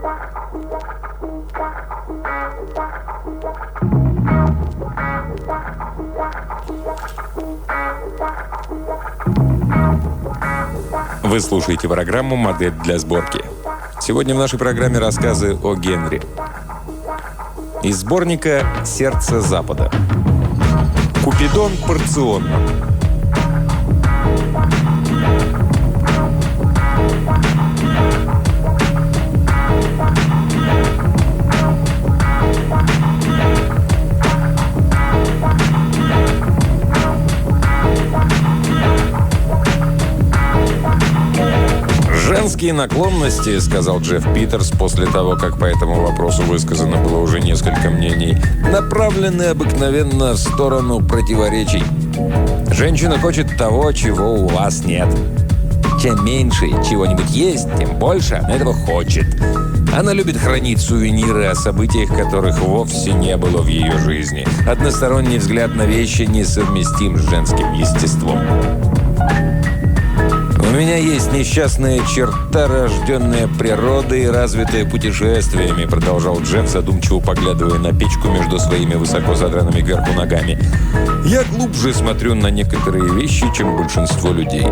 Вы слушаете программу «Модель для сборки». Сегодня в нашей программе рассказы о Генри. Из сборника «Сердце Запада». Купидон порционно. «Женские наклонности, — сказал Джефф Питерс после того, как по этому вопросу высказано было уже несколько мнений, — направлены обыкновенно в сторону противоречий. Женщина хочет того, чего у вас нет. Чем меньше чего-нибудь есть, тем больше она этого хочет. Она любит хранить сувениры о событиях, которых вовсе не было в ее жизни. Односторонний взгляд на вещи несовместим с женским естеством. У меня есть несчастная черта, рожденная природой и развитая путешествиями, продолжал Джефф, задумчиво поглядывая на печку между своими высоко задранными кверху ногами. Я глубже смотрю на некоторые вещи, чем большинство людей.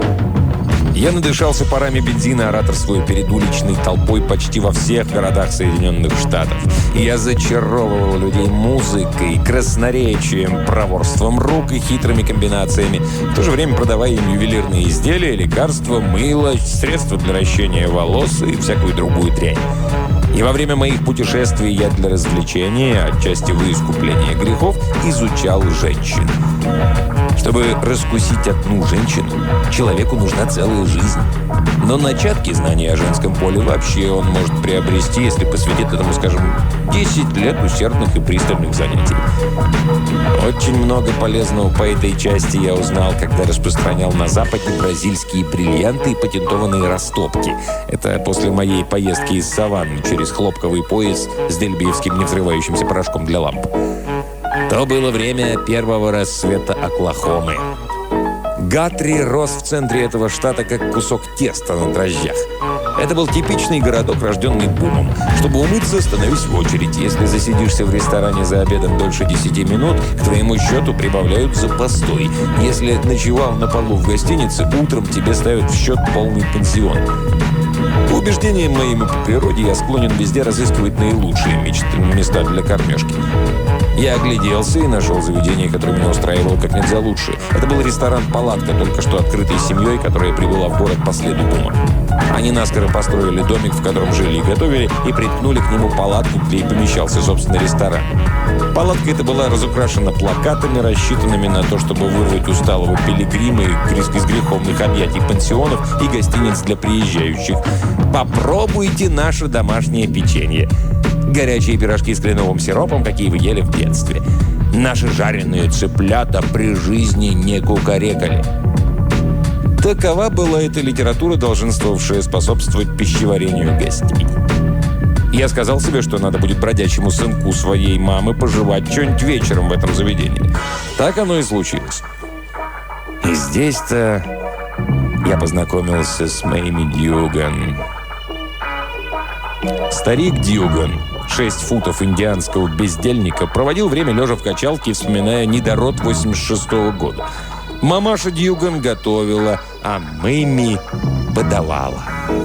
Я надышался парами бензина, ораторствуя перед уличной толпой почти во всех городах Соединенных Штатов. И я зачаровывал людей музыкой, красноречием, проворством рук и хитрыми комбинациями, в то же время продавая им ювелирные изделия, лекарства, мыло, средства для ращения волос и всякую другую дрянь. И во время моих путешествий я для развлечения, отчасти во искупления грехов, изучал женщин. Чтобы раскусить одну женщину, человеку нужна целая жизнь. Но начатки знания о женском поле вообще он может приобрести, если посвятит этому, скажем, 10 лет усердных и пристальных занятий. Очень много полезного по этой части я узнал, когда распространял на Западе бразильские бриллианты и патентованные растопки. Это после моей поездки из саванны через хлопковый пояс с дельбиевским невзрывающимся порошком для ламп. То было время первого рассвета Оклахомы. Гатри рос в центре этого штата, как кусок теста на дрожжах. Это был типичный городок, рожденный бумом. Чтобы умыться, становись в очередь. Если засидишься в ресторане за обедом дольше 10 минут, к твоему счету прибавляют за постой. Если ночевал на полу в гостинице, утром тебе ставят в счет полный пенсион. По убеждениям моим и по природе я склонен везде разыскивать наилучшие места для кормежки. Я огляделся и нашел заведение, которое меня устраивало как нельзя лучше. Это был ресторан-палатка, только что открытый семьей, которая прибыла в город по следу бума. Они наскоро построили домик, в котором жили и готовили, и приткнули к нему палатку, где и помещался, собственно, ресторан. Палатка эта была разукрашена плакатами, рассчитанными на то, чтобы вырвать усталого пилигрима из греховных объятий пансионов и гостиниц для приезжающих. «Попробуйте наше домашнее печенье. Горячие пирожки с кленовым сиропом, какие вы ели в детстве. Наши жареные цыплята при жизни не кукарекали». Такова была эта литература, долженствовавшая способствовать пищеварению гостей. Я сказал себе, что надо будет бродячему сынку своей мамы пожевать что-нибудь вечером в этом заведении. Так оно и случилось. И здесь-то я познакомился с Мэйми Дьюган. Старик Дьюган, 6 футов индианского бездельника, проводил время лежа в качалке, вспоминая недород 86-го года. Мамаша Дьюган готовила, а Мэйми подавала.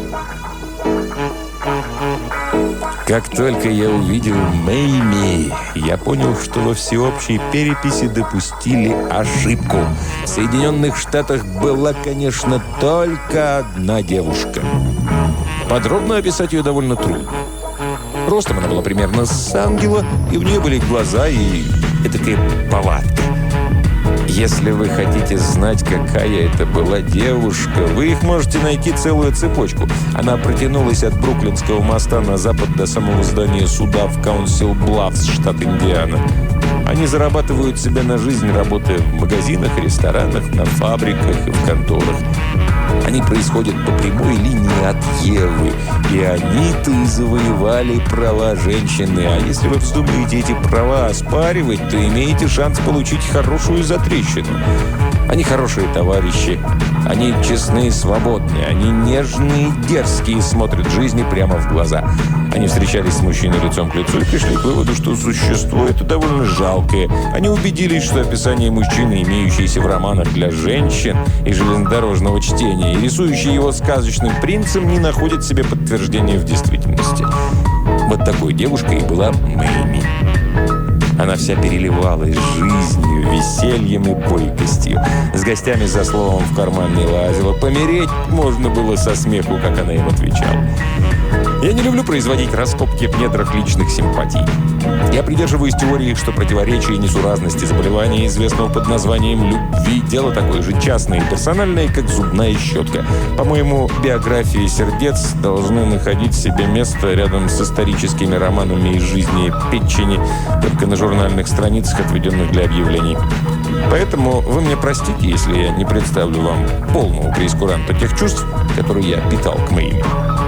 Как только я увидел Мэйми, я понял, что во всеобщей переписи допустили ошибку. В Соединенных Штатах была, конечно, только одна девушка. Подробно описать ее довольно трудно. Ростом она была примерно с ангела, и у нее были глаза и этакая повадка. Если вы хотите знать, какая это была девушка, вы их можете найти целую цепочку. Она протянулась от Бруклинского моста на запад до самого здания суда в Каунсил-Блаффс, штат Индиана. Они зарабатывают себе на жизнь, работая в магазинах, ресторанах, на фабриках и в конторах. Они происходят по прямой линии от Евы, и они-то и завоевали права женщины. А если вы вздумаете эти права оспаривать, то имеете шанс получить хорошую затрещину. Они хорошие товарищи, они честные и свободные, они нежные и дерзкие, смотрят жизни прямо в глаза. Они встречались с мужчиной лицом к лицу и пришли к выводу, что существо это довольно жалкое. Они убедились, что описание мужчины, имеющееся в романах для женщин и железнодорожного чтения, и рисующий его сказочным принцем, не находят себе подтверждения в действительности. Вот такой девушкой и была Мэйми. Она вся переливалась жизнью, весельем и бойкостью. С гостями за словом в карман не лазила. Помереть можно было со смеху, как она им отвечала. Я не люблю производить раскопки в недрах личных симпатий. Я придерживаюсь теории, что противоречие и несуразности заболевания, известного под названием любви, дело такое же частное и персональное, как зубная щетка. По-моему, биографии сердец должны находить себе место рядом с историческими романами из жизни печени, только на журнальных страницах, отведенных для объявлений. Поэтому вы мне простите, если я не представлю вам полного прейскуранта тех чувств, которые я питал к Мэйми.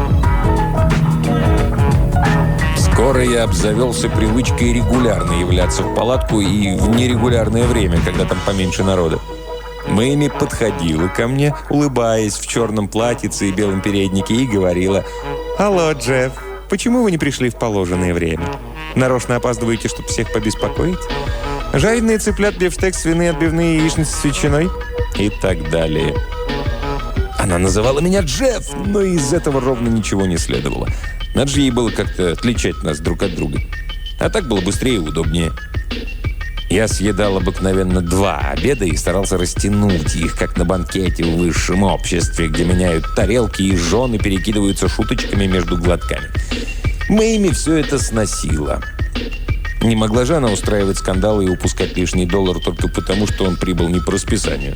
Скоро я обзавелся привычкой регулярно являться в палатку и в нерегулярное время, когда там поменьше народа. Мэйми подходила ко мне, улыбаясь в черном платьице и белом переднике, и говорила: «Алло, Джефф, почему вы не пришли в положенное время? Нарочно опаздываете, чтобы всех побеспокоить? Жареные цыплят, бифштекс, свиные отбивные, яичницы с ветчиной?» И так далее. Она называла меня Джефф, но из этого ровно ничего не следовало. Надо же ей было как-то отличать нас друг от друга. А так было быстрее и удобнее. Я съедал обыкновенно 2 обеда и старался растянуть их, как на банкете в высшем обществе, где меняют тарелки и жены перекидываются шуточками между глотками. Мэйми все это сносила. Не могла же она устраивать скандалы и упускать лишний $1 только потому, что он прибыл не по расписанию.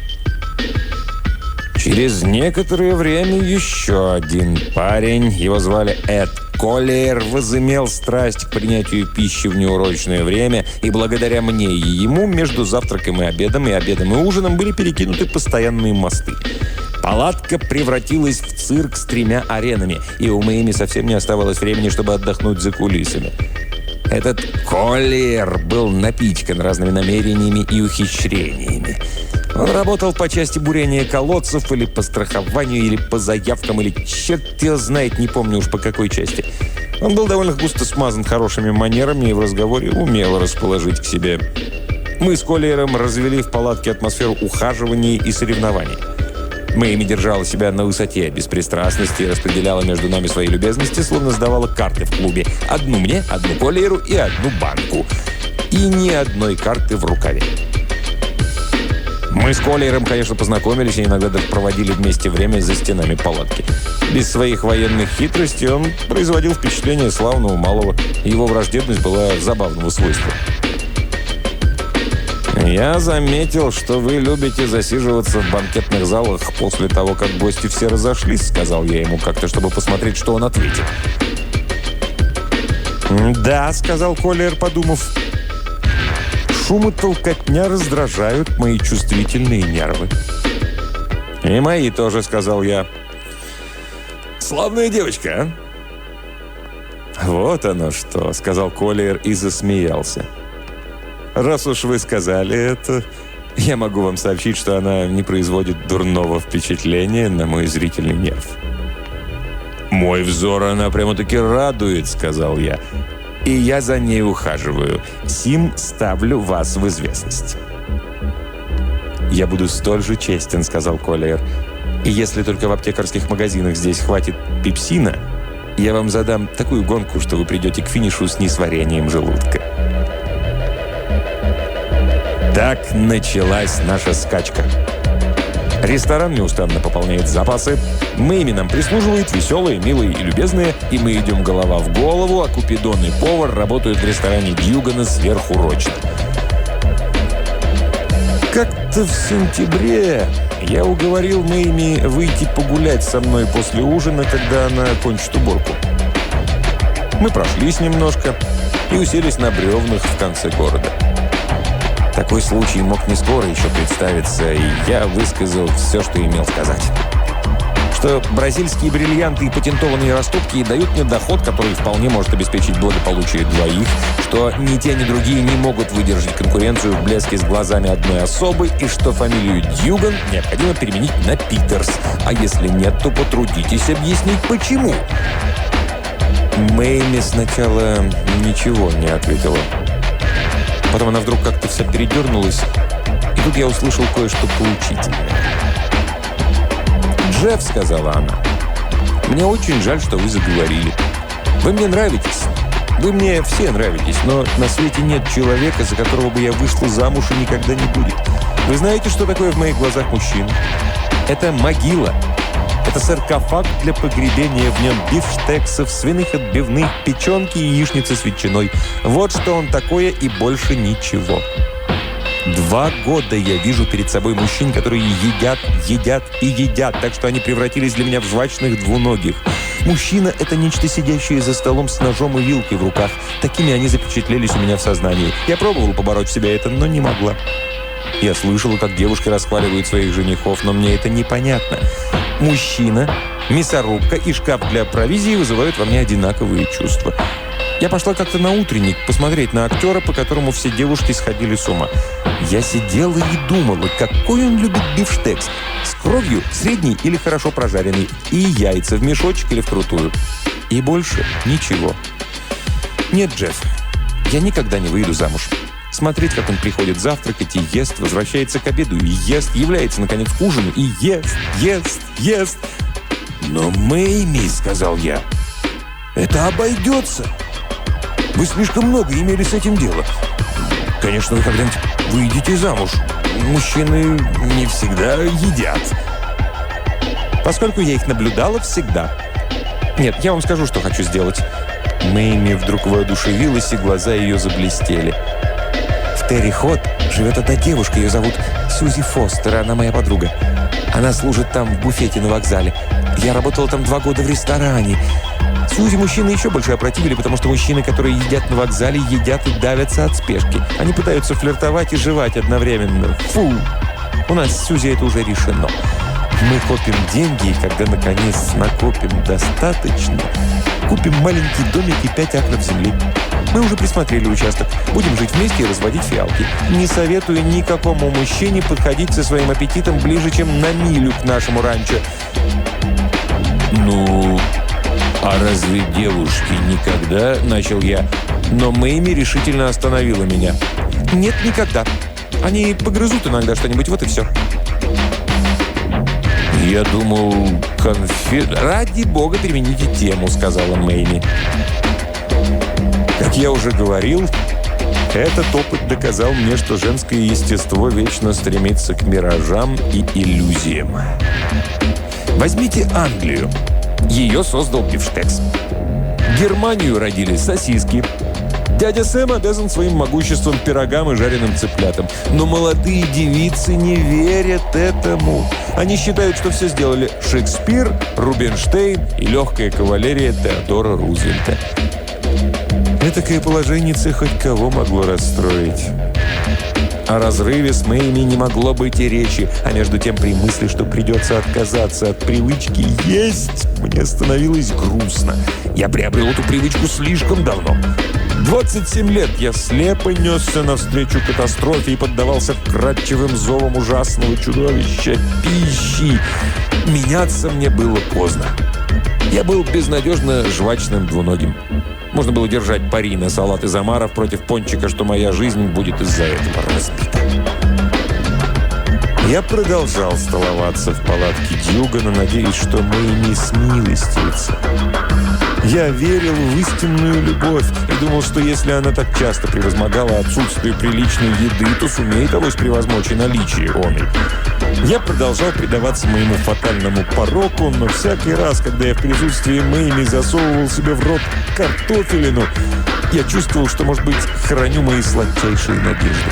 Через некоторое время еще один парень, его звали Эд Коллиер, возымел страсть к принятию пищи в неурочное время, и благодаря мне и ему между завтраком и обедом и ужином были перекинуты постоянные мосты. Палатка превратилась в цирк с 3 аренами, и у Мэйми совсем не оставалось времени, чтобы отдохнуть за кулисами. Этот Коллиер был напичкан разными намерениями и ухищрениями. Он работал по части бурения колодцев, или по страхованию, или по заявкам, или черт его знает, не помню уж по какой части. Он был довольно густо смазан хорошими манерами и в разговоре умел расположить к себе. Мы с Коллиером развели в палатке атмосферу ухаживаний и соревнований. Мэйми держала себя на высоте беспристрастности и распределяла между нами свои любезности, словно сдавала карты в клубе. 1 мне, 1 Коллиеру и 1 банку. И ни одной карты в рукаве. Мы с Коллиером, конечно, познакомились и иногда даже проводили вместе время за стенами палатки. Без своих военных хитростей он производил впечатление славного малого. Его враждебность была забавного свойства. «Я заметил, что вы любите засиживаться в банкетных залах после того, как гости все разошлись», — сказал я ему как-то, чтобы посмотреть, что он ответит. «Да», — сказал Коллиер, подумав. «Шум и толкотня раздражают мои чувствительные нервы». «И мои тоже», — сказал я. «Славная девочка, а?» «Вот оно что», — сказал Коллиер и засмеялся. «Раз уж вы сказали это, я могу вам сообщить, что она не производит дурного впечатления на мой зрительный нерв». «Мой взор она прямо-таки радует», — сказал я. «И я за ней ухаживаю. Сим ставлю вас в известность». «Я буду столь же честен», — сказал Коллиер. «И если только в аптекарских магазинах здесь хватит пепсина, я вам задам такую гонку, что вы придете к финишу с несварением желудка». Так началась наша скачка. Ресторан неустанно пополняет запасы. Мэйми нам прислуживает, веселые, милые и любезные, и мы идем голова в голову, а Купидон и повар работают в ресторане Дьюгана сверхурочно. Как-то в сентябре я уговорил Мэйми выйти погулять со мной после ужина, когда она кончит уборку. Мы прошлись немножко и уселись на бревнах в конце города. Такой случай мог не скоро еще представиться, и я высказал все, что имел сказать. что бразильские бриллианты и патентованные растопки дают мне доход, который вполне может обеспечить благополучие двоих, что ни те, ни другие не могут выдержать конкуренцию в блеске с глазами одной особы, и что фамилию Дьюган необходимо переменить на Питерс. А если нет, то потрудитесь объяснить, почему. Мэйми сначала ничего не ответила. Потом она вдруг как-то вся передернулась, и тут я услышал кое-что поучительное. «Джефф», — сказала она, — «мне очень жаль, что вы заговорили. Вы мне нравитесь. Вы мне все нравитесь, но на свете нет человека, за которого бы я вышла замуж и никогда не будет. Вы знаете, что такое в моих глазах мужчина? Это могила. Это саркофаг для погребения, в нем бифштексов, свиных отбивных, печенки и яичницы с ветчиной. Вот что он такое и больше ничего. 2 года я вижу перед собой мужчин, которые едят, едят и едят, так что они превратились для меня в жвачных двуногих. Мужчина – это нечто, сидящее за столом с ножом и вилкой в руках. Такими они запечатлелись у меня в сознании. Я пробовала побороть в себе это, но не могла. Я слышала, как девушки расхваливают своих женихов, но мне это непонятно. Мужчина, мясорубка и шкаф для провизии вызывают во мне одинаковые чувства. Я пошла как-то на утренник посмотреть на актера, по которому все девушки сходили с ума. Я сидела и думала, какой он любит бифштекс. С кровью, средний или хорошо прожаренный. И яйца в мешочек или вкрутую. И больше ничего. Нет, Джефф, я никогда не выйду замуж. Смотреть, как он приходит завтракать и ест, возвращается к обеду и ест, является, наконец, к ужину и ест, ест, ест. «Но, Мэйми, — сказал я, — это обойдется. Вы слишком много имели с этим дело. Конечно, вы когда-нибудь выйдете замуж. Мужчины не всегда едят». Поскольку я их наблюдала всегда. Нет, я вам скажу, что хочу сделать. Мэйми вдруг воодушевилась, и глаза ее заблестели. В Терри-Хот живет одна девушка, ее зовут Сьюзи Фостер, она моя подруга. Она служит там в буфете на вокзале. Я работала там 2 года в ресторане. Сьюзи мужчины еще больше опротивили, потому что мужчины, которые едят на вокзале, едят и давятся от спешки. Они пытаются флиртовать и жевать одновременно. Фу! У нас с Сьюзи это уже решено. Мы копим деньги, и когда, наконец, накопим достаточно, купим маленький домик и 5 акров земли. Мы уже присмотрели участок. Будем жить вместе и разводить фиалки. Не советую никакому мужчине подходить со своим аппетитом ближе, чем на милю к нашему ранчо. «Ну, а разве девушки никогда?» – начал я. Но Мэйми решительно остановила меня. «Нет, никогда. Они погрызут иногда что-нибудь, вот и все». «Я думал, «Ради бога, перемените тему», – сказала Мэйми. Как я уже говорил, этот опыт доказал мне, что женское естество вечно стремится к миражам и иллюзиям. Возьмите Англию. Ее создал бифштекс. Германию родили сосиски. Дядя Сэм обязан своим могуществом пирогам и жареным цыплятам. Но молодые девицы не верят этому. Они считают, что все сделали Шекспир, Рубинштейн и легкая кавалерия Теодора Рузвельта. Этакое положение хоть кого могло расстроить. О разрыве с Мэйми не могло быть и речи, а между тем при мысли, что придется отказаться от привычки есть, мне становилось грустно. Я приобрел эту привычку слишком давно. 27 лет я слепо несся навстречу катастрофе и поддавался вкрадчивым зовам ужасного чудовища пищи. Меняться мне было поздно. Я был безнадежно жвачным двуногим. Можно было держать пари на салат из омаров против пончика, что моя жизнь будет из-за этого разбита. Я продолжал столоваться в палатке Дьюгана, надеясь, что Мэйми смилостивится. Я верил в истинную любовь и думал, что если она так часто превозмогала отсутствие приличной еды, то сумеет авось превозмочь и наличие оной. Я продолжал предаваться моему фатальному пороку, но всякий раз, когда я в присутствии Мэйми засовывал себе в рот картофелину, я чувствовал, что, может быть, храню мои сладчайшие надежды.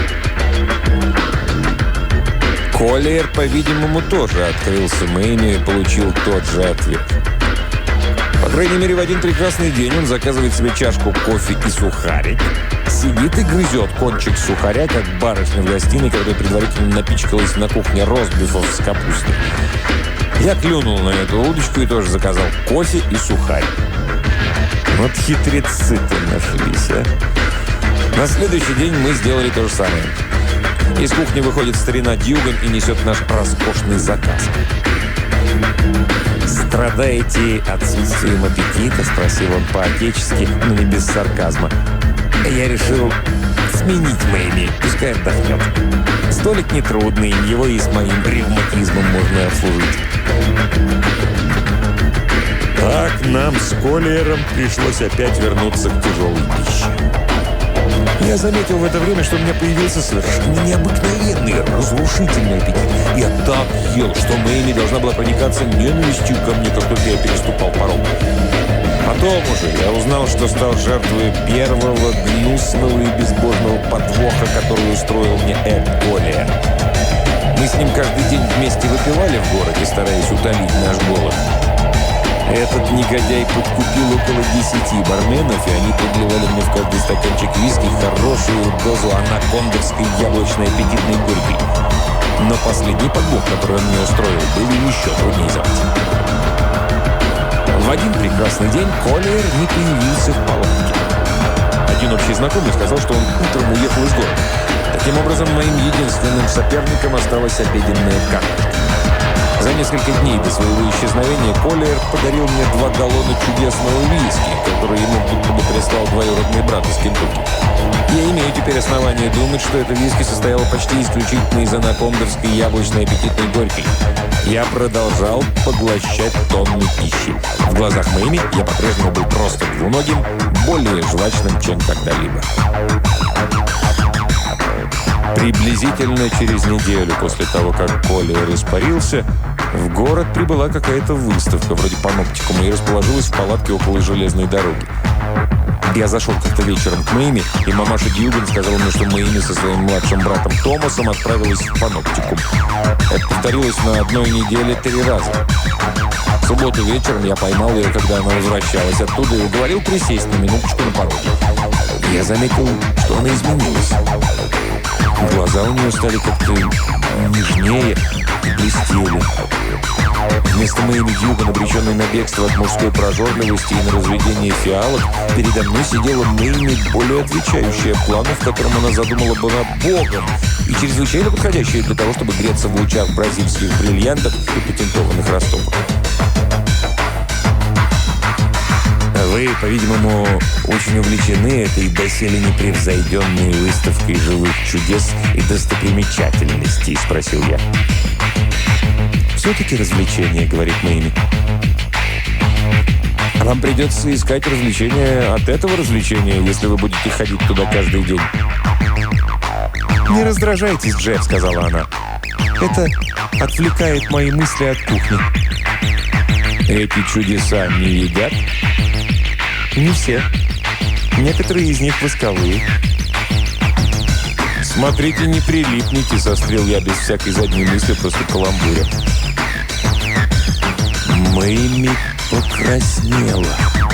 Коллиер, по-видимому, тоже открылся Мэйми и получил тот же ответ. По крайней мере, в один прекрасный день он заказывает себе чашку кофе и сухарик, сидит и грызет кончик сухаря, как барышня в гостиной, которая предварительно напичкалась на кухне ростбифов с капустой. Я клюнул на эту удочку и тоже заказал кофе и сухарь. Вот хитрецы-то нашлись, а. На следующий день мы сделали то же самое. Из кухни выходит старина Дьюган и несет наш роскошный заказ. «Страдаете отсутствием аппетита?» – спросил он по-отечески, но не без сарказма. Я решил сменить Мэйми, пускай отдохнет. Столик нетрудный, его и с моим ревматизмом можно обслужить. Так нам с Коллиером пришлось опять вернуться к тяжелой пище. Я заметил в это время, что у меня появился совершенно необыкновенный, разрушительный аппетит. Я так ел, что Мэйми должна была проникаться ненавистью ко мне, как только я переступал порог. Потом уже я узнал, что стал жертвой первого гнусного и безбожного подвоха, который устроил мне Эд Коллиер. Мы с ним каждый день вместе выпивали в городе, стараясь утолить наш голод. Этот негодяй подкупил около 10 барменов, и они подливали мне в каждый стаканчик виски хорошую дозу анакондовской яблочной аппетитной горькой. Но последний подвох, который он мне устроил, был еще труднее забыть. В один прекрасный день Коллиер не появился в палатке. Один общий знакомый сказал, что он утром уехал из города. Таким образом, моим единственным соперником осталась обеденная карточка. За несколько дней до своего исчезновения Коллиер подарил мне 2 галлона чудесного виски, который ему будто бы прислал двоюродный брат из Кентукки. Я имею теперь основание думать, что эта виски состояла почти исключительно из анакондовской яблочной аппетитной горькой. Я продолжал поглощать тонны пищи. В глазах Мэйми я по-прежнему был просто двуногим, более жвачным, чем когда-либо. Приблизительно через неделю после того, как Коллиер испарился, в город прибыла какая-то выставка, вроде паноптикума, и расположилась в палатке около железной дороги. Я зашел как-то вечером к Мэйми, и мамаша Дьюган сказала мне, что Мэйми со своим младшим братом Томасом отправилась в паноптикум. Это повторилось на одной неделе 3 раза. В субботу вечером я поймал ее, когда она возвращалась оттуда, и уговорил присесть на минуточку на пороге. Я заметил, что она изменилась. Глаза у нее стали как-то нежнее и блестели. Вместо Мэйми Дьюган, обреченной на бегство от мужской прожорливости и на разведение фиалок, передо мной сидела Мэйми, более отвечающая плану, в котором она задумала была Богом, и чрезвычайно подходящая для того, чтобы греться в лучах бразильских бриллиантов и патентованных растопок. Вы, по-видимому, очень увлечены этой доселе непревзойденной выставкой живых чудес и достопримечательностей, спросил я. «Все-таки развлечение», — говорит Мэйми. «Вам придется искать развлечения от этого развлечения, если вы будете ходить туда каждый день». «Не раздражайтесь, Джефф», — сказала она. «Это отвлекает мои мысли от кухни». «Эти чудеса не едят?» «Не все. Некоторые из них восковые». «Смотрите, не прилипните», — сострил я без всякой задней мысли, просто каламбуря. Мэйми покраснела.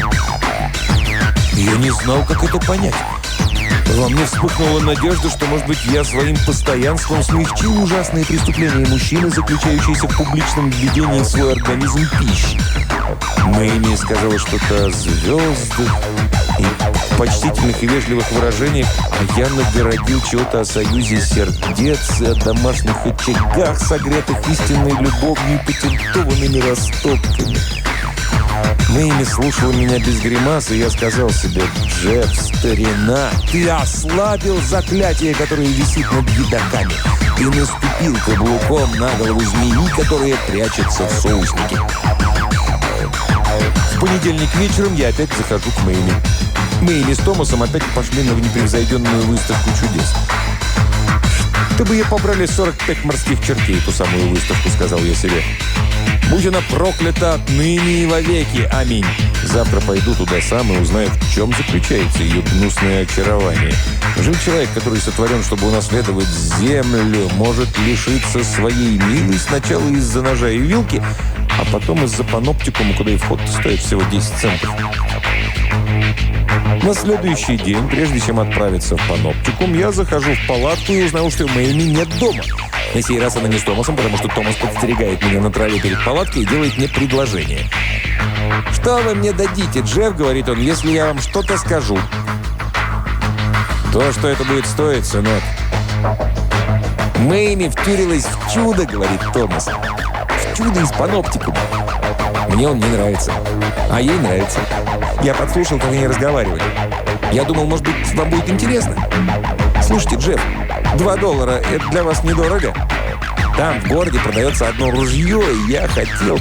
Я не знал, как это понять. Во мне вспыхнула надежда, что, может быть, я своим постоянством смягчил ужасные преступления мужчины, заключающиеся в публичном введении в свой организм пищи. Мэйми сказала что-то о звездах и почтительных и вежливых выражениях, а я нагородил чего-то о союзе сердец и о домашних очагах, согретых истинной любовью и патентованными растопками. Мэйми слушала меня без гримасы, и я сказал себе: «Джефф, старина, ты ослабил заклятие, которое висит над едоками. Ты наступил каблуком на голову змеи, которая прячется в соуснике». В понедельник вечером я опять захожу к Мэйми. Мэйми с Томасом опять пошли на непревзойденную выставку чудес. «Чтобы ее побрали 45 морских чертей, ту самую выставку», — сказал я себе. «Будь она проклята отныне и вовеки. Аминь. Завтра пойду туда сам и узнаю, в чем заключается ее гнусное очарование. Жив человек, который сотворен, чтобы унаследовать землю, может лишиться своей милой сначала из-за ножа и вилки, а потом из-за паноптикума, куда и вход стоит всего 10 центов». На следующий день, прежде чем отправиться в паноптикум, я захожу в палатку и узнал, что Мэйми нет дома. На сей раз она не с Томасом, потому что Томас подстерегает меня на траве перед палаткой и делает мне предложение. «Что вы мне дадите, Джефф?» — говорит он, — «если я вам что-то скажу». «То, что это будет стоить, сынок». «Мэйми втюрилась в чудо», — говорит Томас. «В чудо из паноптикума». Мне он не нравится. А ей нравится. Я подслушал, как они разговаривали. Я думал, может быть, вам будет интересно. Слушайте, Джефф, $2 — это для вас недорого? Там в городе продается одно ружье, и я хотел...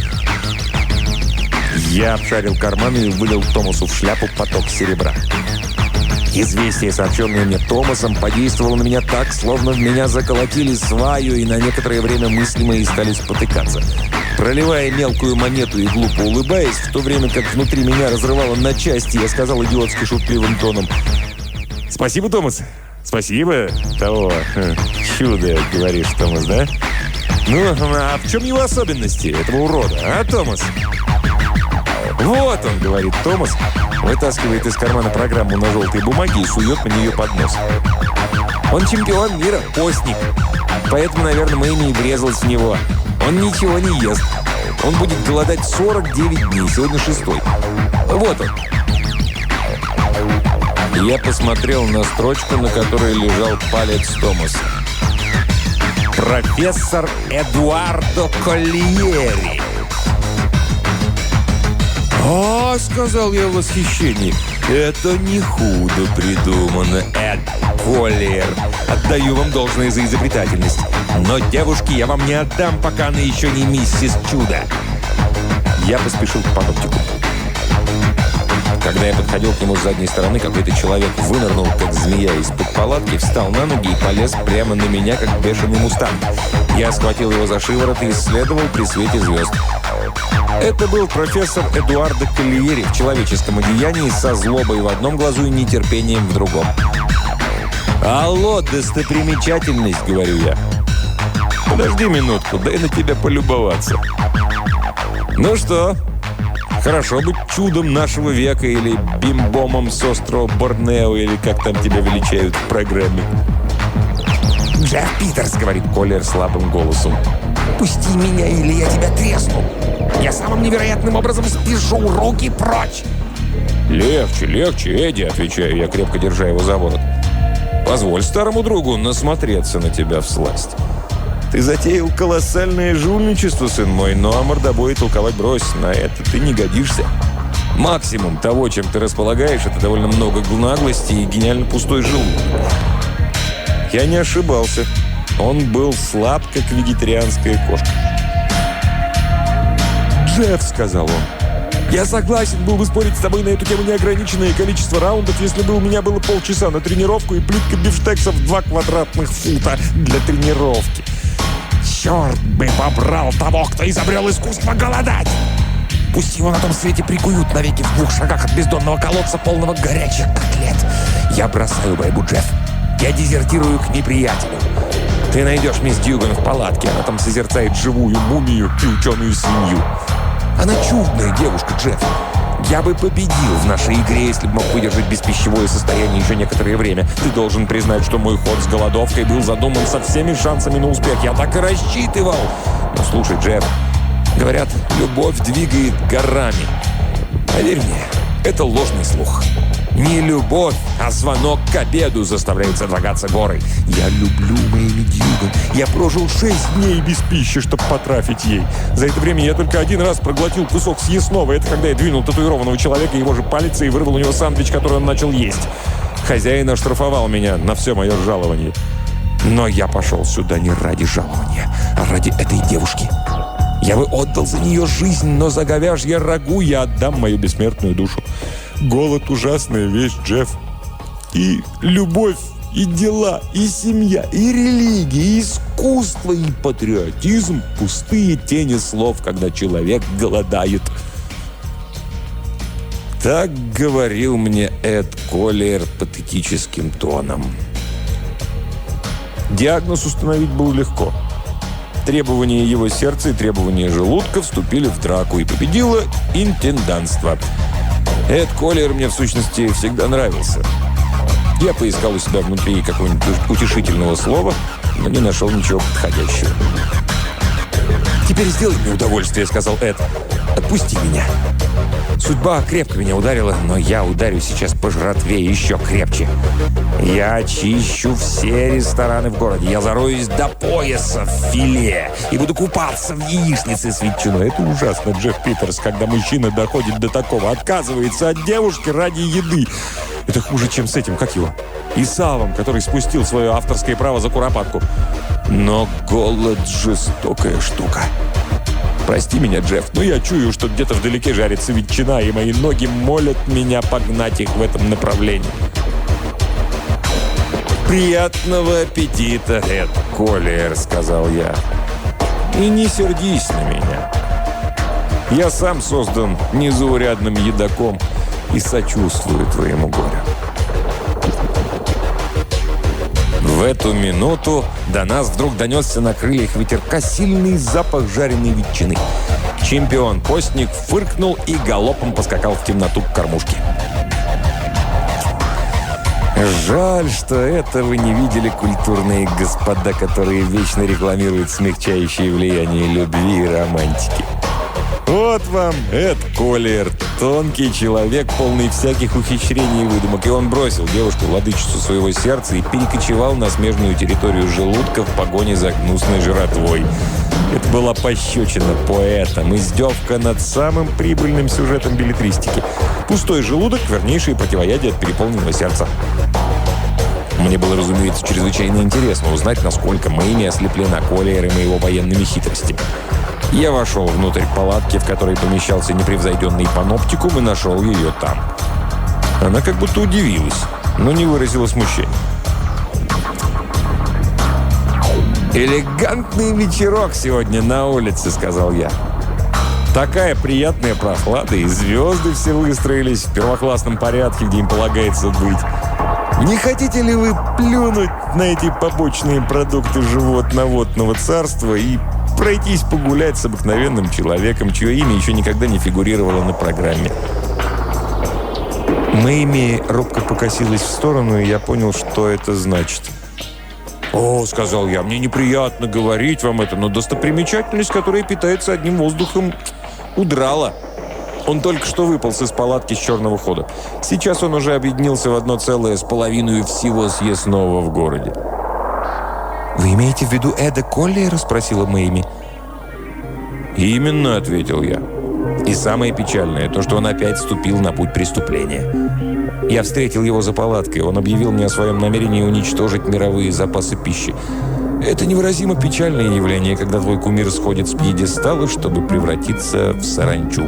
Я обшарил карманы и вылил Томасу в шляпу поток серебра. Известие, сообщенное мне Томасом, подействовало на меня так, словно в меня заколотили сваю, и на некоторое время мысли мои стали спотыкаться. Проливая мелкую монету и глупо улыбаясь, в то время как внутри меня разрывало на части, я сказал идиотски шутливым тоном: «Спасибо, Томас. Спасибо. Того чудо, говоришь, Томас, да? Ну, а в чем его особенности, этого урода, а, Томас?» «Вот он, — говорит Томас, вытаскивает из кармана программу на желтой бумаге и сует мне ее под нос. Он чемпион мира, постник. Поэтому, наверное, Мэйми и врезалась в него. Он ничего не ест. Он будет голодать 49 дней, сегодня 6-й. Вот он». Я посмотрел на строчку, на которой лежал палец Томаса. «Профессор Эдуардо Коллиери». «А, — сказал я в восхищении, — это не худо придумано, Эд Коллиер. Отдаю вам должное за изобретательность. Но девушки я вам не отдам, пока она еще не миссис Чудо». Я поспешил к паноптику. Когда я подходил к нему с задней стороны, какой-то человек вынырнул, как змея из-под палатки, встал на ноги и полез прямо на меня, как бешеный мустанг. Я схватил его за шиворот и исследовал при свете звезд. Это был профессор Эдуардо Коллиери в человеческом одеянии, со злобой в одном глазу и нетерпением в другом. «Алло, достопримечательность!» — говорю я. «Подожди минутку, дай на тебя полюбоваться». «Ну что, хорошо быть чудом нашего века или бимбомом с острова Борнео, или как там тебя величают в программе?» «Джефф Питерс!» — говорит Коллиер слабым голосом. «Пусти меня, или я тебя тресну! Я самым невероятным образом спешу! Руки прочь!» «Легче, легче, Эдди!» — отвечаю я, крепко держа его за ворот. «Позволь старому другу насмотреться на тебя всласть. Ты затеял колоссальное жульничество, сын мой, но мордобой толковать брось, на это ты не годишься. Максимум того, чем ты располагаешь, это довольно много наглости и гениально пустой желудок». Я не ошибался. Он был слаб, как вегетарианская кошка. «Джефф, — сказал он, — я согласен был бы спорить с тобой на эту тему неограниченное количество раундов, если бы у меня было полчаса на тренировку и плитка бифштексов 2 квадратных фута для тренировки. Черт бы побрал того, кто изобрел искусство голодать! Пусть его на том свете прикуют навеки в 2 шагах от бездонного колодца, полного горячих котлет. Я бросаю борьбу, Джефф. Я дезертирую к неприятелю. Ты найдешь мисс Дьюган в палатке. Она там созерцает живую мумию и ученую свинью. Она чудная девушка, Джефф. Я бы победил в нашей игре, если бы мог выдержать беспищевое состояние еще некоторое время. Ты должен признать, что мой ход с голодовкой был задуман со всеми шансами на успех. Я так и рассчитывал. Но слушай, Джефф, говорят, любовь двигает горами. Поверь мне, это ложный слух. Не любовь, а звонок к обеду заставляет содрогаться горы. Я люблю Мэйми Дьюган. Я прожил 6 дней без пищи, чтобы потрафить ей. За это время я только 1 раз проглотил кусок съестного. Это когда я двинул татуированного человека его же палец и вырвал у него сэндвич, который он начал есть. Хозяин оштрафовал меня на все мое жалование. Но я пошел сюда не ради жалования, а ради этой девушки. Я бы отдал за нее жизнь, но за говяжье рагу я отдам мою бессмертную душу. Голод — ужасная вещь, Джефф. И любовь, и дела, и семья, и религия, и искусство, и патриотизм — пустые тени слов, когда человек голодает. Так говорил мне Эд Коллиер патетическим тоном. Диагноз установить было легко. Требования его сердца и требования желудка вступили в драку, и победило интендантство. Эд Коллиер мне, в сущности, всегда нравился. Я поискал у себя внутри какого-нибудь утешительного слова но не нашел ничего подходящего. «Теперь сделай мне удовольствие», — сказал Эд. «Отпусти меня. Судьба крепко меня ударила, но я ударю сейчас по жратве еще крепче. Я очищу все рестораны в городе. Я зароюсь до пояса в филе и буду купаться в яичнице с ветчиной». Это ужасно, Джефф Питерс, когда мужчина доходит до такого. Отказывается от девушки ради еды. Это хуже, чем с этим, как его? Исавом, который спустил свое авторское право за куропатку. Но голод – жестокая штука. Прости меня, Джефф, но я чую, что где-то вдалеке жарится ветчина, и мои ноги молят меня погнать их в этом направлении. «Приятного аппетита, Эд Коллиер», — сказал я. «И не сердись на меня. Я сам создан незаурядным едоком и сочувствую твоему горю». В эту минуту до нас вдруг донесся на крыльях ветерка сильный запах жареной ветчины. Чемпион-постник фыркнул и галопом поскакал в темноту к кормушке. Жаль, что этого не видели культурные господа, которые вечно рекламируют смягчающее влияние любви и романтики. Вот вам Эд Коллиер, тонкий человек, полный всяких ухищрений и выдумок. И он бросил девушку, владычицу своего сердца, и перекочевал на смежную территорию желудка в погоне за гнусной жратвой. Это была пощечина поэтам, издевка над самым прибыльным сюжетом беллетристики. Пустой желудок – вернейшее противоядие от переполненного сердца. Мне было, разумеется, чрезвычайно интересно узнать, насколько Мэйми ослеплена Коллиером и его военными хитростями. Я вошел внутрь палатки, в которой помещался непревзойденный паноптикум, и нашел ее там. Она как будто удивилась, но не выразила смущения. «Элегантный вечерок сегодня на улице», — сказал я. «Такая приятная прохлада, и звезды все выстроились в первоклассном порядке, где им полагается быть. Не хотите ли вы плюнуть на эти побочные продукты животноводного царства и пройтись погулять с обыкновенным человеком, чье имя еще никогда не фигурировало на программе?» Мэйми робко покосилась в сторону, и я понял, что это значит. «О, — сказал я, — мне неприятно говорить вам это, но достопримечательность, которая питается одним воздухом, удрала. Он только что выполз из палатки с черного хода. Сейчас он уже объединился в одно целое с половиной всего съестного в городе». «Вы имеете в виду Эда Коллиера?» — спросила Мэйми. «Именно», — ответил я. «И самое печальное — то, что он опять вступил на путь преступления. Я встретил его за палаткой. Он объявил мне о своем намерении уничтожить мировые запасы пищи. Это невыразимо печальное явление, когда твой кумир сходит с пьедестала, чтобы превратиться в саранчу».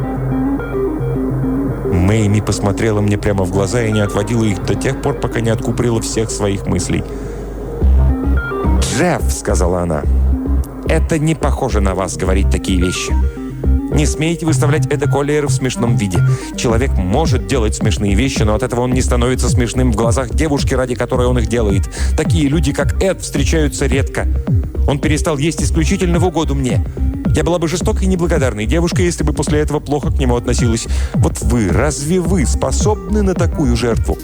Мэйми посмотрела мне прямо в глаза и не отводила их до тех пор, пока не откупорила всех своих мыслей. «Джефф», — сказала она, — «это не похоже на вас говорить такие вещи. Не смейте выставлять Эда Коллиера в смешном виде. Человек может делать смешные вещи, но от этого он не становится смешным в глазах девушки, ради которой он их делает. Такие люди, как Эд, встречаются редко. Он перестал есть исключительно в угоду мне. Я была бы жестокой и неблагодарной девушкой, если бы после этого плохо к нему относилась. Вот вы, разве вы способны на такую жертву?»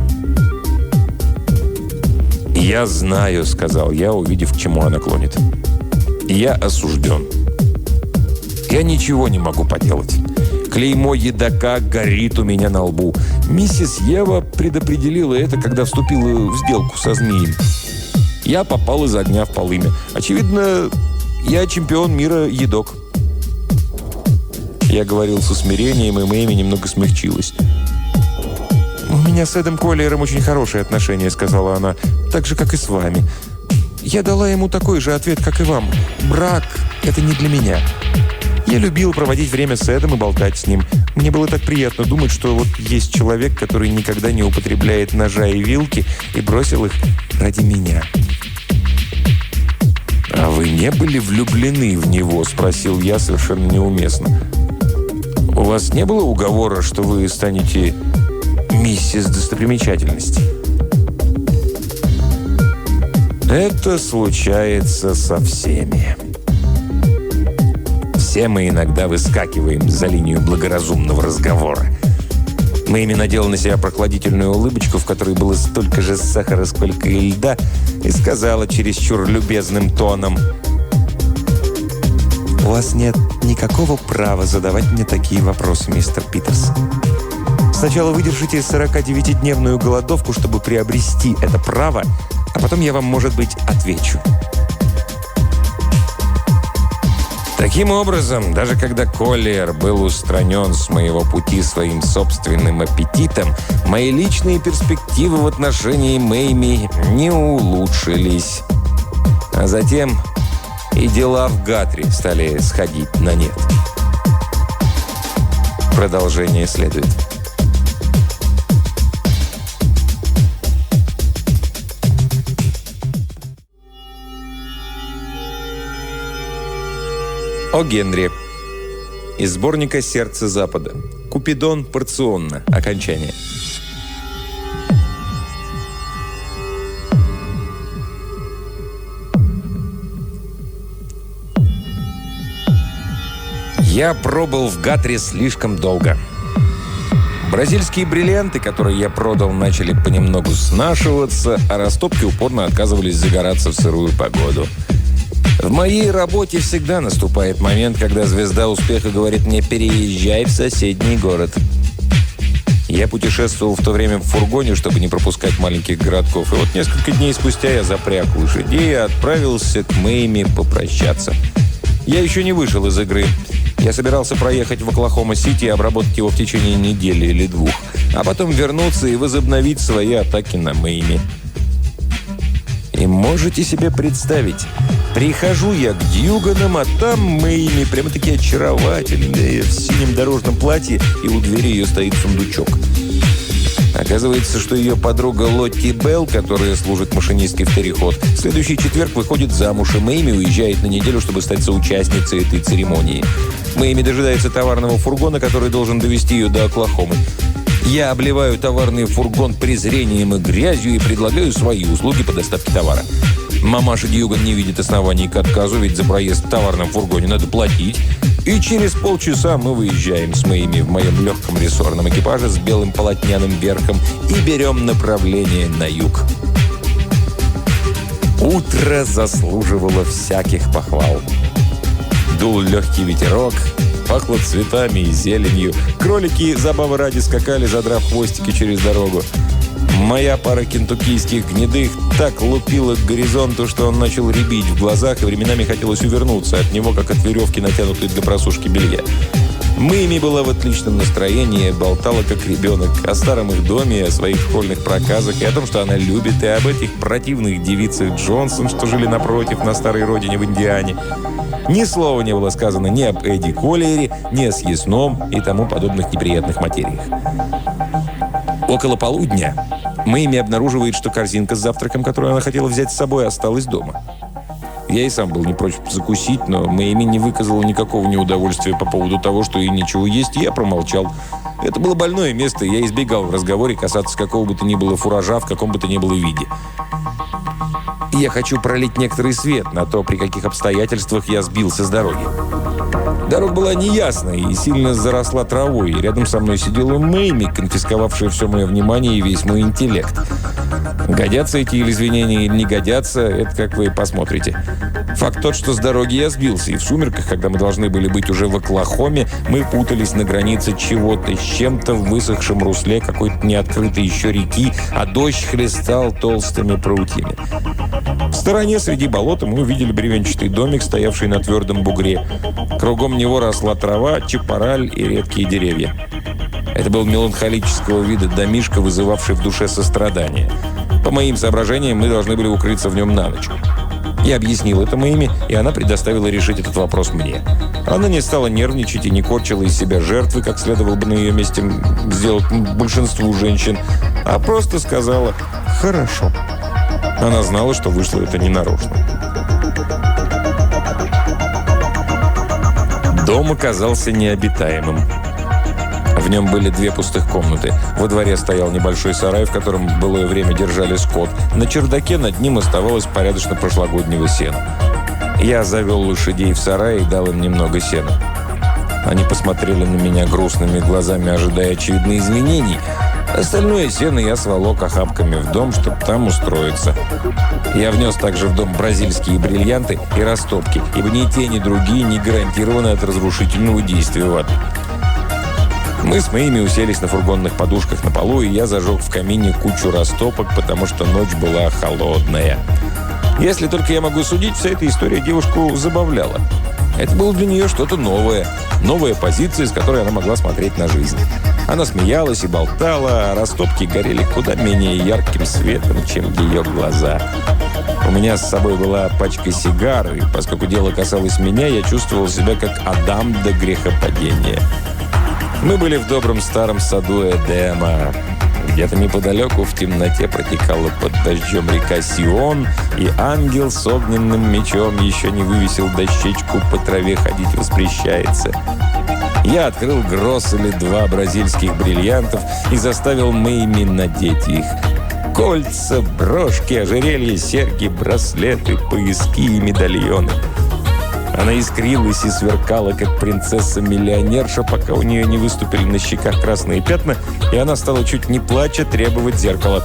«Я знаю», — сказал я, увидев, к чему она клонит. «Я осужден. Я ничего не могу поделать. Клеймо едока горит у меня на лбу. Миссис Ева предопределила это, когда вступила в сделку со змеем. Я попал из огня в полымя. Очевидно, я чемпион мира едок». Я говорил со смирением, и Мэйми немного смягчилась. «У меня с Эдом Коллиером очень хорошие отношения», — сказала она, — «так же, как и с вами. Я дала ему такой же ответ, как и вам. Брак — это не для меня. Я любил проводить время с Эдом и болтать с ним. Мне было так приятно думать, что вот есть человек, который никогда не употребляет ножа и вилки, и бросил их ради меня». «А вы не были влюблены в него?» — спросил я совершенно неуместно. «У вас не было уговора, что вы станете миссис достопримечательности?» «Это случается со всеми. Все мы иногда выскакиваем за линию благоразумного разговора. Мэйми надела на себя прохладительную улыбочку, в которой было столько же сахара, сколько и льда, и сказала чересчур любезным тоном: «У вас нет никакого права задавать мне такие вопросы, мистер Питерс. Сначала выдержите 49-дневную голодовку, чтобы приобрести это право, а потом я вам, может быть, отвечу». Таким образом, даже когда Коллиер был устранен с моего пути своим собственным аппетитом, мои личные перспективы в отношении Мэйми не улучшились. А затем и дела в Гатри стали сходить на нет. Продолжение следует. О Генри. Из сборника «Сердце Запада». Купидон порционно. Окончание. Я пробыл в Гатри слишком долго. Бразильские бриллианты, которые я продал, начали понемногу снашиваться, а растопки упорно отказывались загораться в сырую погоду. В моей работе всегда наступает момент, когда звезда успеха говорит мне: «Переезжай в соседний город». Я путешествовал в то время в фургоне, чтобы не пропускать маленьких городков. И вот несколько дней спустя я запряг лошадей и отправился к Мэйми попрощаться. Я еще не вышел из игры. Я собирался проехать в Оклахома-Сити и обработать его в течение недели или двух, а потом вернуться и возобновить свои атаки на Мэйми. И можете себе представить, прихожу я к Дьюганам, а там Мэйми, прямо-таки очаровательная, в синем дорожном платье, и у двери ее стоит сундучок. Оказывается, что ее подруга Лотти Белл, которая служит машинисткой в Терри-Ход, в следующий четверг выходит замуж, и Мэйми уезжает на неделю, чтобы стать соучастницей этой церемонии. Мэйми дожидается товарного фургона, который должен довезти ее до Оклахомы. Я обливаю товарный фургон презрением и грязью и предлагаю свои услуги по доставке товара. Мамаша Дьюган не видит оснований к отказу, ведь за проезд в товарном фургоне надо платить. И через полчаса мы выезжаем с Мэйми в моем легком рессорном экипаже с белым полотняным верхом и берем направление на юг. Утро заслуживало всяких похвал. Дул легкий ветерок, пахло цветами и зеленью. Кролики, забавы ради, скакали, задрав хвостики через дорогу. Моя пара кентуккийских гнедых так лупила к горизонту, что он начал рябить в глазах, и временами хотелось увернуться от него, как от веревки, натянутой для просушки белья. Мэйми была в отличном настроении, болтала как ребенок о старом их доме, о своих школьных проказах и о том, что она любит, и об этих противных девицах Джонсон, что жили напротив, на старой родине в Индиане. Ни слова не было сказано ни об Эдди Коллиере, ни о съестном и тому подобных неприятных материях. Около полудня Мэйми обнаруживает, что корзинка с завтраком, которую она хотела взять с собой, осталась дома. Я и сам был не прочь закусить, но Мэйми не выказала никакого неудовольствия по поводу того, что ей нечего есть, и я промолчал. Это было больное место, и я избегал в разговоре касаться какого бы то ни было фуража в каком бы то ни было виде. Я хочу пролить некоторый свет на то, при каких обстоятельствах я сбился с дороги. Дорога была неясной и сильно заросла травой, и рядом со мной сидела Мэйми, конфисковавшая все мое внимание и весь мой интеллект. Годятся эти извинения или не годятся, это как вы посмотрите. Факт тот, что с дороги я сбился, и в сумерках, когда мы должны были быть уже в Оклахоме, мы путались на границе чего-то с чем-то в высохшем русле какой-то неоткрытой еще реки, а дождь хлестал толстыми прутьями. В стороне среди болота мы увидели бревенчатый домик, стоявший на твердом бугре. Кругом него росла трава, чапараль и редкие деревья. Это был меланхолического вида домишко, вызывавший в душе сострадание. По моим соображениям, мы должны были укрыться в нем на ночь. Я объяснил это Мэйми, и она предоставила решить этот вопрос мне. Она не стала нервничать и не корчила из себя жертвы, как следовало бы на ее месте сделать большинству женщин, а просто сказала «хорошо». Она знала, что вышло это ненарочно. Дом оказался необитаемым. В нем были 2 пустых комнаты. Во дворе стоял небольшой сарай, в котором в былое время держали скот. На чердаке над ним оставалось порядочно прошлогоднего сена. Я завел лошадей в сарай и дал им немного сена. Они посмотрели на меня грустными глазами, ожидая очевидных изменений. Остальное сено я сволок охапками в дом, чтобы там устроиться. Я внес также в дом бразильские бриллианты и растопки, ибо ни те, ни другие не гарантированы от разрушительного действия ват. Мы с моими уселись на фургонных подушках на полу, и я зажег в камине кучу растопок, потому что ночь была холодная. Если только я могу судить, вся эта история девушку забавляла. Это было для нее что-то новое. Новая позиция, с которой она могла смотреть на жизнь. Она смеялась и болтала, а растопки горели куда менее ярким светом, чем ее глаза. У меня с собой была пачка сигар, и поскольку дело касалось меня, я чувствовал себя как Адам до грехопадения. Мы были в добром старом саду Эдема. Где-то неподалеку в темноте протекала под дождем река Сион, и ангел с огненным мечом еще не вывесил дощечку «По траве ходить воспрещается». Я открыл гроз или два бразильских бриллиантов и заставил Мэйми надеть их. Кольца, брошки, ожерелья, серьги, браслеты, пояски и медальоны. Она искрилась и сверкала, как принцесса-миллионерша, пока у нее не выступили на щеках красные пятна, и она стала чуть не плача требовать зеркала.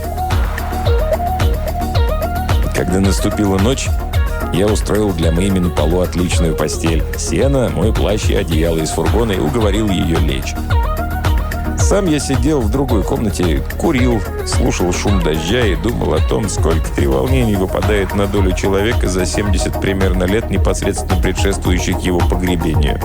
Когда наступила ночь, я устроил для Мэйми на полу отличную постель. Сено, мой плащ и одеяло из фургона и уговорил ее лечь. Сам я сидел в другой комнате, курил, слушал шум дождя и думал о том, сколько треволнений выпадает на долю человека за 70 примерно лет, непосредственно предшествующих его погребению.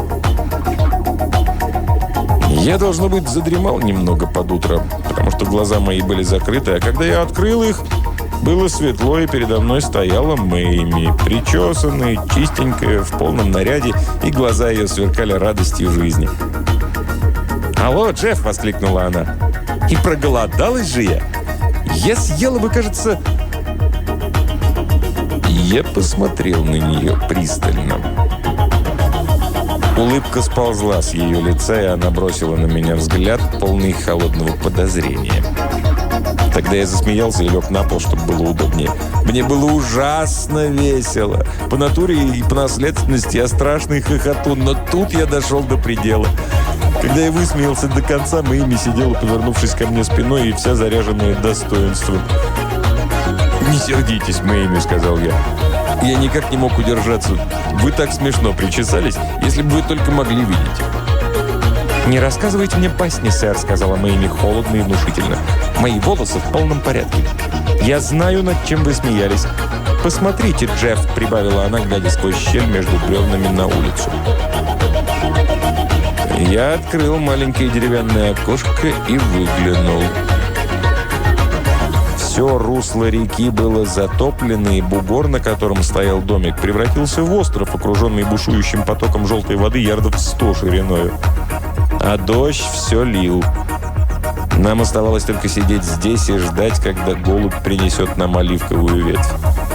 Я, должно быть, задремал немного под утро, потому что глаза мои были закрыты, а когда я открыл их, было светло, и передо мной стояла Мэйми, причесанная, чистенькая, в полном наряде, и глаза ее сверкали радостью жизни. «Алло, Джефф!» – воскликнула она. «И проголодалась же я! Я съела бы, кажется...» Я посмотрел на нее пристально. Улыбка сползла с ее лица, и она бросила на меня взгляд, полный холодного подозрения. Тогда я засмеялся и лег на пол, чтобы было удобнее. Мне было ужасно весело. По натуре и по наследственности я страшный хохотун, но тут я дошел до предела. Когда я высмеялся до конца, Мэйми сидела, повернувшись ко мне спиной, и вся заряженная достоинством. «Не сердитесь, Мэйми», — сказал я. Я никак не мог удержаться. Вы так смешно причесались, если бы вы только могли видеть. «Не рассказывайте мне басни, сэр», — сказала Мэйми холодно и внушительно. «Мои волосы в полном порядке. Я знаю, над чем вы смеялись. Посмотрите, Джефф», — прибавила она, глядя сквозь щель между бревнами на улицу. Я открыл маленькое деревянное окошко и выглянул. Все русло реки было затоплено, и бугор, на котором стоял домик, превратился в остров, окруженный бушующим потоком желтой воды ярдов 100 шириною. А дождь все лил. Нам оставалось только сидеть здесь и ждать, когда голубь принесет нам оливковую ветвь.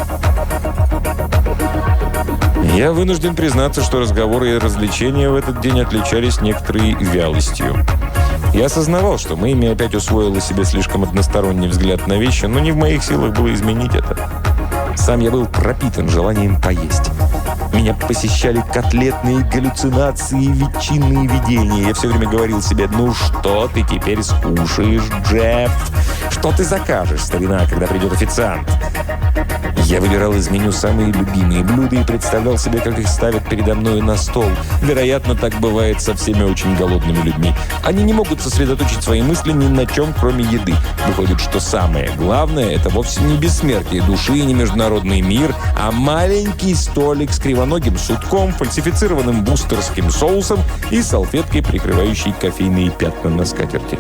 Я вынужден признаться, что разговоры и развлечения в этот день отличались некоторой вялостью. Я осознавал, что Мэйми опять усвоила себе слишком односторонний взгляд на вещи, но не в моих силах было изменить это. Сам я был пропитан желанием поесть. Меня посещали котлетные галлюцинации и ветчинные видения. Я все время говорил себе: «Ну что ты теперь скушаешь, Джефф? Что ты закажешь, старина, когда придет официант?» Я выбирал из меню самые любимые блюда и представлял себе, как их ставят передо мной на стол. Вероятно, так бывает со всеми очень голодными людьми. Они не могут сосредоточить свои мысли ни на чем, кроме еды. Выходит, что самое главное – это вовсе не бессмертие души и не международный мир, а маленький столик с кривоногим сутком, фальсифицированным вустерским соусом и салфеткой, прикрывающей кофейные пятна на скатерти.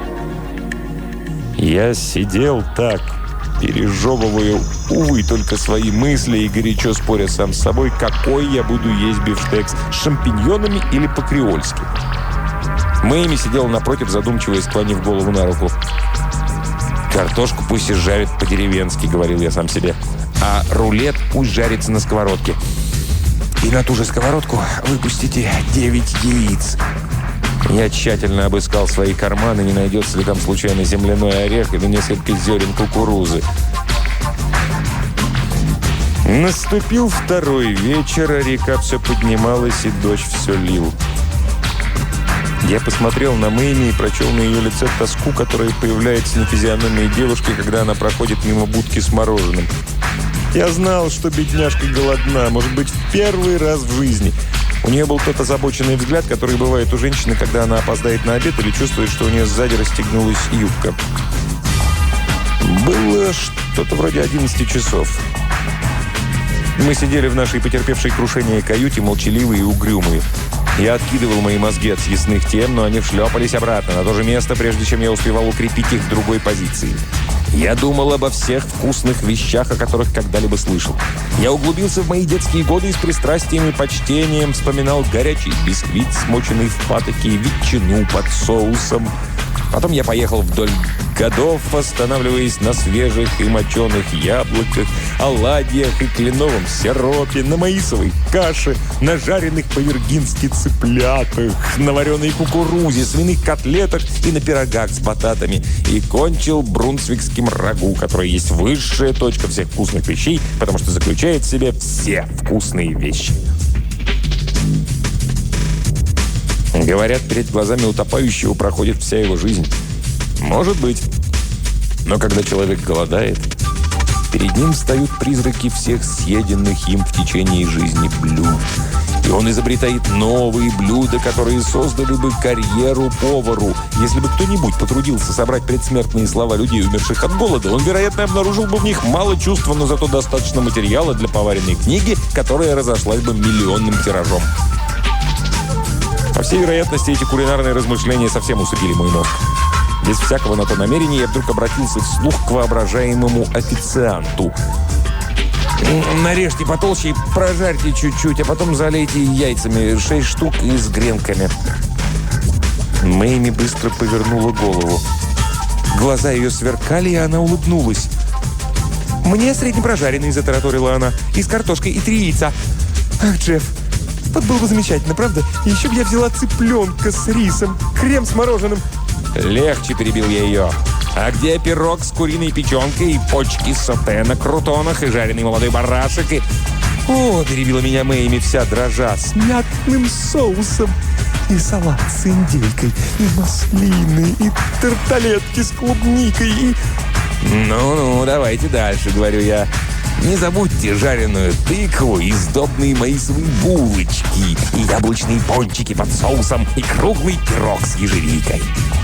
Я сидел так, пережевывая, увы, только свои мысли и горячо споря сам с собой, какой я буду есть бифштекс, с шампиньонами или по-креольски. Мэйми сидела напротив, задумчиво и склонив голову на руку. «Картошку пусть и жарят по-деревенски», — говорил я сам себе. «А рулет пусть жарится на сковородке. И на ту же сковородку выпустите 9 яиц». Я тщательно обыскал свои карманы, не найдется ли там случайно земляной орех или несколько зерен кукурузы. Наступил второй вечер, а река все поднималась, и дождь все лил. Я посмотрел на Мэйми и прочел на ее лице тоску, которая появляется на физиономии девушки, когда она проходит мимо будки с мороженым. Я знал, что бедняжка голодна, может быть, в первый раз в жизни. У нее был тот озабоченный взгляд, который бывает у женщины, когда она опоздает на обед или чувствует, что у нее сзади расстегнулась юбка. Было что-то вроде 11 часов. Мы сидели в нашей потерпевшей крушение каюте, молчаливые и угрюмые. Я откидывал мои мозги от съестных тем, но они вшлепались обратно на то же место, прежде чем я успевал укрепить их в другой позиции. Я думал обо всех вкусных вещах, о которых когда-либо слышал. Я углубился в мои детские годы и с пристрастием и почтением вспоминал горячий бисквит, смоченный в патоке, ветчину под соусом. Потом я поехал вдоль годов, останавливаясь на свежих и моченых яблоках, оладьях и кленовом сиропе, на маисовой каше, на жареных по-виргински цыплятах, на вареной кукурузе, свиных котлетах и на пирогах с бататами. И кончил брунсвикским рагу, который есть высшая точка всех вкусных вещей, потому что заключает в себе все вкусные вещи. Говорят, перед глазами утопающего проходит вся его жизнь. Может быть. Но когда человек голодает, перед ним встают призраки всех съеденных им в течение жизни блюд. И он изобретает новые блюда, которые создали бы карьеру повару. Если бы кто-нибудь потрудился собрать предсмертные слова людей, умерших от голода, он, вероятно, обнаружил бы в них мало чувства, но зато достаточно материала для поваренной книги, которая разошлась бы миллионным тиражом. По всей вероятности, эти кулинарные размышления совсем усыпили мой мозг. Без всякого на то намерения я вдруг обратился вслух к воображаемому официанту. «Нарежьте потолще и прожарьте чуть-чуть, а потом залейте яйцами 6 штук и с гренками». Мэйми быстро повернула голову. Глаза ее сверкали, и она улыбнулась. «Мне среднепрожаренный», — затараторила она, — «и с картошкой, и 3 яйца». «Ах, Джефф, вот было бы замечательно, правда? И еще бы я взяла цыпленка с рисом, крем с мороженым». «Легче», — перебил я ее. «А где пирог с куриной печенкой и почки соте на крутонах, и жареный молодой барашек, и...» «О», — перебила меня Мэйми, вся дрожа, «с мятным соусом, и салат с индейкой, и маслины, и тарталетки с клубникой, и...» «Ну-ну, давайте дальше», — говорю я. «Не забудьте жареную тыкву и сдобные маисовые булочки, и яблочные пончики под соусом, и круглый пирог с ежевикой».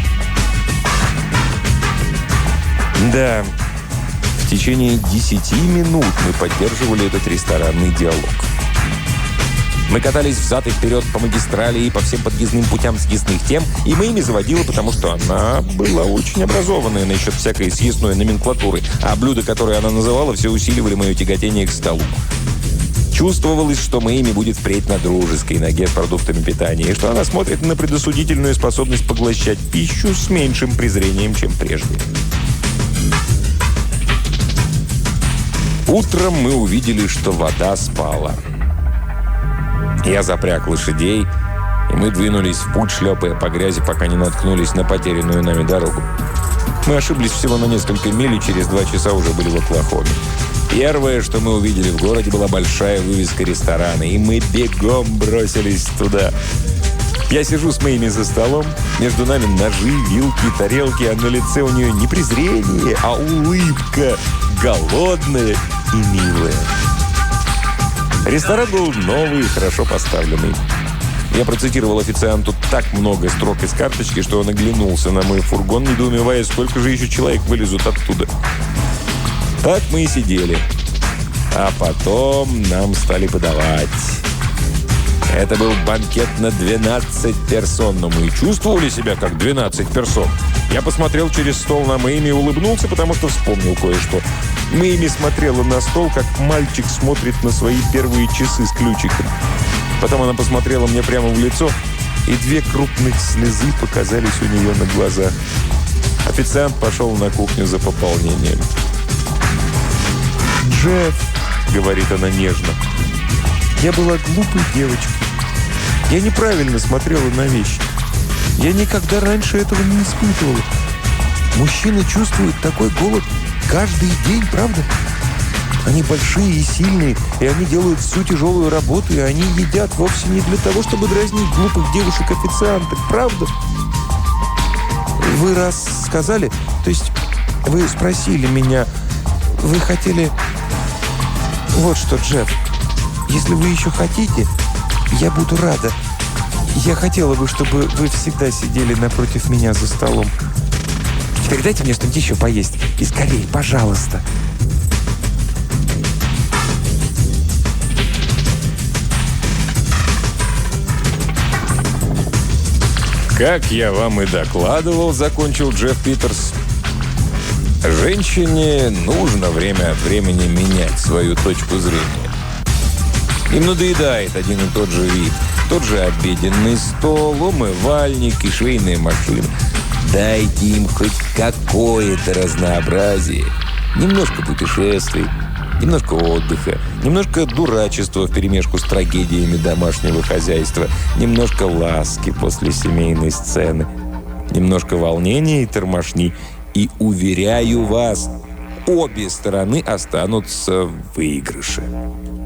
Да, в течение 10 минут мы поддерживали этот ресторанный диалог. Мы катались взад и вперед по магистрали и по всем подъездным путям съестных тем, и Мэйми заводила, потому что она была очень образованная насчет всякой съестной номенклатуры, а блюда, которые она называла, все усиливали мое тяготение к столу. Чувствовалось, что Мэйми будет впредь на дружеской ноге с продуктами питания, и что она смотрит на предосудительную способность поглощать пищу с меньшим презрением, чем прежде. Утром мы увидели, что вода спала. Я запряг лошадей, и мы двинулись в путь, шлепая по грязи, пока не наткнулись на потерянную нами дорогу. Мы ошиблись всего на несколько миль, и через 2 часа уже были в Оклахоме. Первое, что мы увидели в городе, была большая вывеска ресторана, и мы бегом бросились туда. Я сижу с Мэйми за столом, между нами ножи, вилки, тарелки, а на лице у нее не презрение, а улыбка, голодная и милая. Ресторан был новый и хорошо поставленный. Я процитировал официанту так много строк из карточки, что он оглянулся на мой фургон, недоумевая, сколько же еще человек вылезут оттуда. Так мы и сидели. А потом нам стали подавать. Это был банкет на 12 персон, но мы чувствовали себя как 12 персон. Я посмотрел через стол на Мэйми и улыбнулся, потому что вспомнил кое-что. Мэйми смотрела на стол, как мальчик смотрит на свои первые часы с ключиком. Потом она посмотрела мне прямо в лицо, и 2 крупных слезы показались у нее на глазах. Официант пошел на кухню за пополнением. «Джефф», — говорит она нежно, — «я была глупой девочкой. Я неправильно смотрела на вещи. Я никогда раньше этого не испытывала. Мужчины чувствуют такой голод каждый день, правда? Они большие и сильные, и они делают всю тяжелую работу, и они едят вовсе не для того, чтобы дразнить глупых девушек-официанток, правда? Вы раз сказали, то есть вы спросили меня, вы хотели... Вот что, Джефф, если вы еще хотите, я буду рада. Я хотела бы, чтобы вы всегда сидели напротив меня за столом. Теперь дайте мне что-нибудь еще поесть. И скорее, пожалуйста. «Как я вам и докладывал», — закончил Джефф Питерс, «женщине нужно время от времени менять свою точку зрения. Им надоедает один и тот же вид. Тот же обеденный стол, умывальник и швейная машина. Дайте им хоть какое-то разнообразие. Немножко путешествий, немножко отдыха, немножко дурачества вперемешку с трагедиями домашнего хозяйства, немножко ласки после семейной сцены, немножко волнения и тормошни. И, уверяю вас, обе стороны останутся в выигрыше».